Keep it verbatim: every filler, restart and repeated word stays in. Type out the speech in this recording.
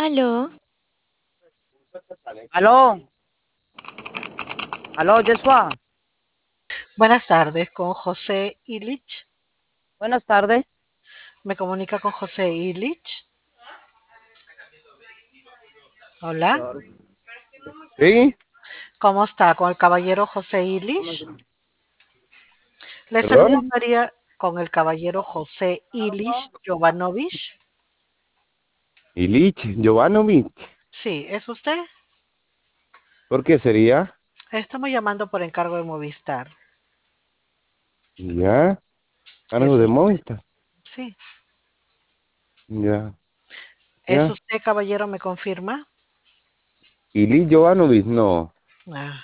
Aló, Aló, aló, Joshua. Buenas tardes, con José Illich. Buenas tardes. Me comunica con José Illich. Hola, Claro. Sí, ¿cómo está? Con el caballero José Illich. Le saluda perdón. María con el caballero José Illich Jovanovich. Ilich, Jovanovic. Sí, ¿es usted? ¿Por qué sería? Estamos llamando por encargo de Movistar. Ya, algo ¿Es de usted? Movistar. Sí. Ya, ¿Es ya. usted, caballero, me confirma? Ilich Jovanovic, no. Ah,